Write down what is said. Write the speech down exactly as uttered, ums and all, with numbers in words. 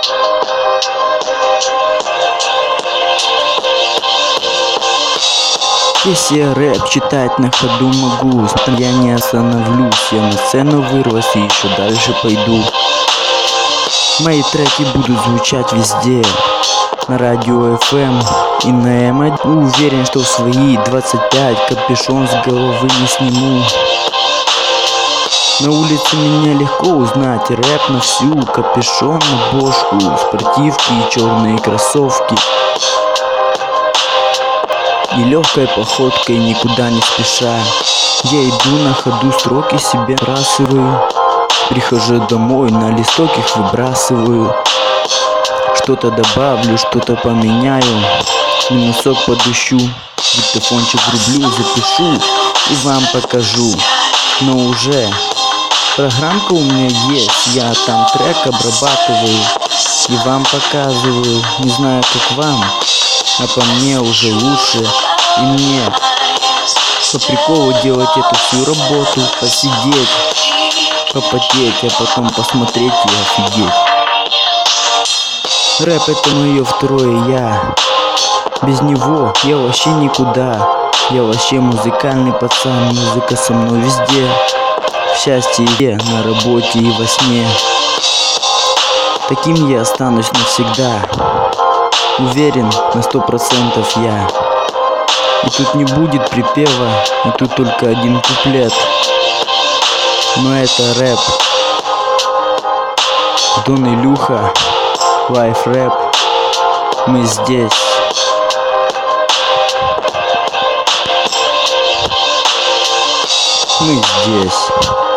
Если я рэп читать на ходу могу, я не остановлюсь, я на сцену вырвусь и еще дальше пойду. Мои треки будут звучать везде, на радио эф эм и на эм один. Уверен, что в свои двадцать пять капюшон с головы не сниму. На улице меня легко узнать, рэп на всю, капюшон на бошку, спортивки и черные кроссовки. И легкой походкой, никуда не спеша, я иду на ходу, строки себе сбрасываю. Прихожу домой, на листок их выбрасываю. Что-то добавлю, что-то поменяю, минусок подыщу, диктофончик врублю, запишу и вам покажу. Но уже программка у меня есть, я там трек обрабатываю и вам показываю. Не знаю, как вам, а по мне уже лучше. И мне по приколу делать эту всю работу, посидеть, попотеть, а потом посмотреть и офигеть. Рэп — это мое второе я. Без него я вообще никуда. Я вообще музыкальный пацан, музыка со мной везде. В счастье, на работе и во сне. Таким я останусь навсегда. Уверен на сто процентов я. И тут не будет припева, и тут только один куплет. Но это рэп. Дон Илюха, Life Rap. Мы здесь. Мы здесь.